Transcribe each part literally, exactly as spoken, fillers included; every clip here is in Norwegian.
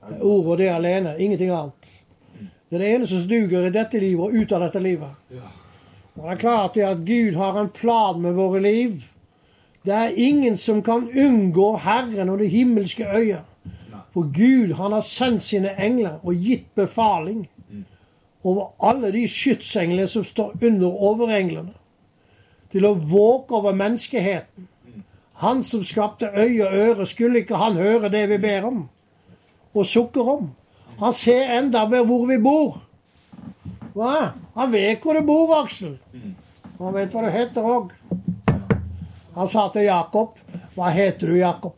Ord og det alene, ingenting annet. Det er det eneste som duger i dette livet og ut av dette livet. Og det er klart det at Gud har en plan med våre liv. Det er ingen som kan unngå Herren og det himmelske øyet. For Gud, han har sendt sine engler og gitt befaling over alle de skytsenglene som står under overenglene, til å våke over menneskeheten. Han som skapte øye og øre, skulle ikke han høre det vi ber om og sukker om. Han ser enda ved hvor vi bor. Hva? Han vet hvor du bor, Aksel. Han vet hva du heter også. Han sa til Jakob, hva heter du, Jakob?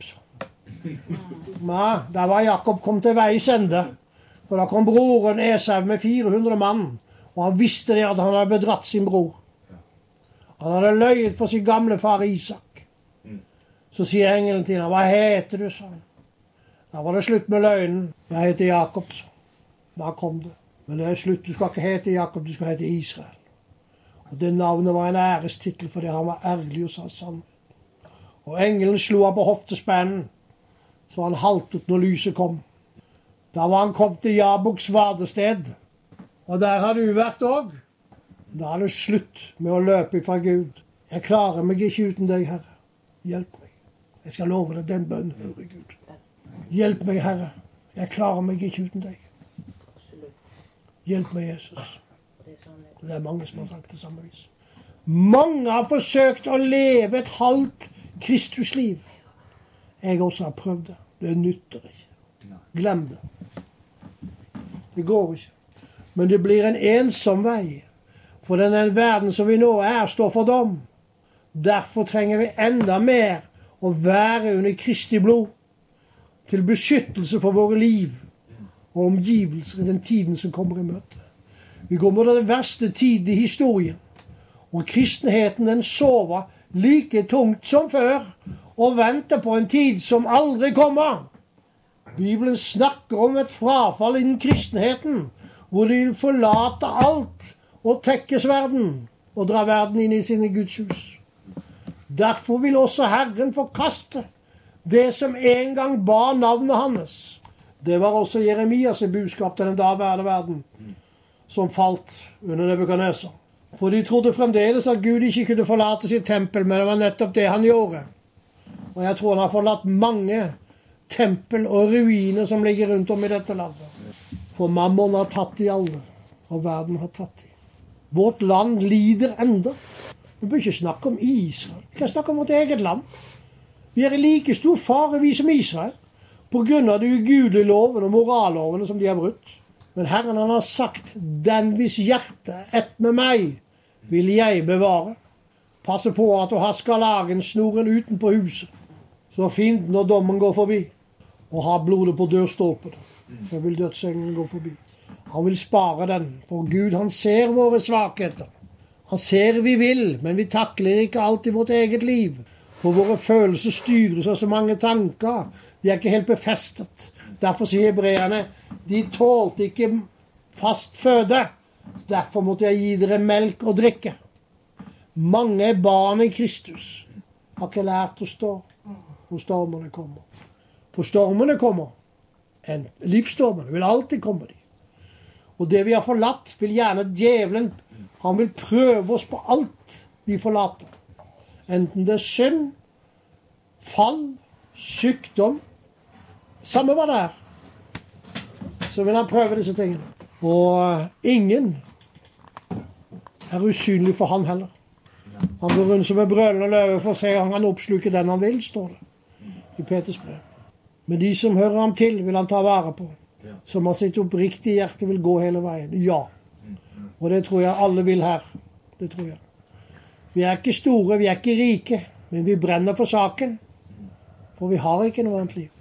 Ja, da var Jakob kom til veis ende. For da kom broren Esau med fire hundre mann, og han visste det at han hadde bedratt sin bror. Han hadde løyet for sin gamle far Isak. Så sier engelen til ham, hva heter du, sa han. Da var det slutt med løgnen. Jeg heter Jakob, så. Da kom det. Men det er slutt, du skal ikke hete Jakob, du skal hete Israel. Og det navnet var en ærestittel, fordi han var ærlig og sa sannhet. Og engelen slo han på hoftespennen, så han haltet når lyset kom. Da var han kom til Jaboks vadested, og der har du vært også. Da er det slutt med å løpe fra Gud. Jeg klarer meg ikke uten deg, Herre. Hjelp meg. Jeg skal love deg den bønnen, hører Gud. Hjelp meg, Herre. Jeg klarer meg ikke uten deg. Hjelp meg, Jesus. Det er mange som har sagt det samme vis. Mange har forsøkt å leve et halvt Kristusliv. Jeg også har prøvd det. Det nytter ikke. Glem det. Det går ikke. Men det blir en ensom vei. For den verden som vi nå er, står for dom. Derfor trenger vi enda mer å være under Kristi blod. Til beskyttelse for våre liv og omgivelser i den tiden som kommer i møte. Vi går mot den verste tiden i historien. Og kristenheten den sover like tungt som før og venter på en tid som aldri kommer. Bibelen snakker om et frafall innen kristenheten, hvor de vil forlate alt og tekkes verden og dra verden inn i sine gudshus. Derfor vil også Herren forkaste det som en gang bar navnet hans. Det var også Jeremias budskap til den daværende verden, som falt under Nebukadnesar. For de trodde fremdeles at Gud ikke kunne forlate sitt tempel, men det var nettopp det han gjorde. Og jeg tror han har forlatt mange tempel og ruiner som ligger rundt om i dette landet. For mammon har tatt de alle, og verden har tatt de. Vårt land lider enda. Vi bør ikke snakke om Israel. Vi kan snakke om vårt eget land. Vi er i like stor fare, vi som Israel, på grunn av de ugudelige lovene og morallovene som de har brutt. Men Herren han har sagt, den hvis hjerte ett med meg, vil jeg bevare. Passe på at du har skarlagensnoren utenpå huset, så fienden og dommen går forbi. Og har blodet på dørstolpen, så vil dødsengelen gå forbi. Han vil spare den, for Gud han ser våre svakheter. Han ser vi vil, men vi takler ikke alltid vårt eget liv. For våre følelser styres av så mange tanker. De er ikke helt befestet. Derfor sier hebreerne, de tålte ikke fast føde. Derfor måtte jeg gi dere melk og drikke. Mange barn i Kristus har ikke lært å stå når stormene kommer. For stormene kommer. En livsstormene vil alltid komme de. Og det vi har forlatt, vil gjerne djevelen, han vil prøve oss på alt vi forlater. Enten det er synd, fall, sykdom, samme hva det er, så vil han prøve disse tingene. Og ingen er usynlig for han heller. Han går rundt som en brølende løve for å se om han oppsluker den han vil, står det i Peters brev. Men de som hører ham til, vil han ta vare på. Som har sitt oppriktige hjerte vil gå hele veien. Ja. Og det tror jeg alle vil her. Det tror jeg. Vi er ikke store, vi er ikke rike, men vi brenner for saken. For vi har ikke noe annet liv.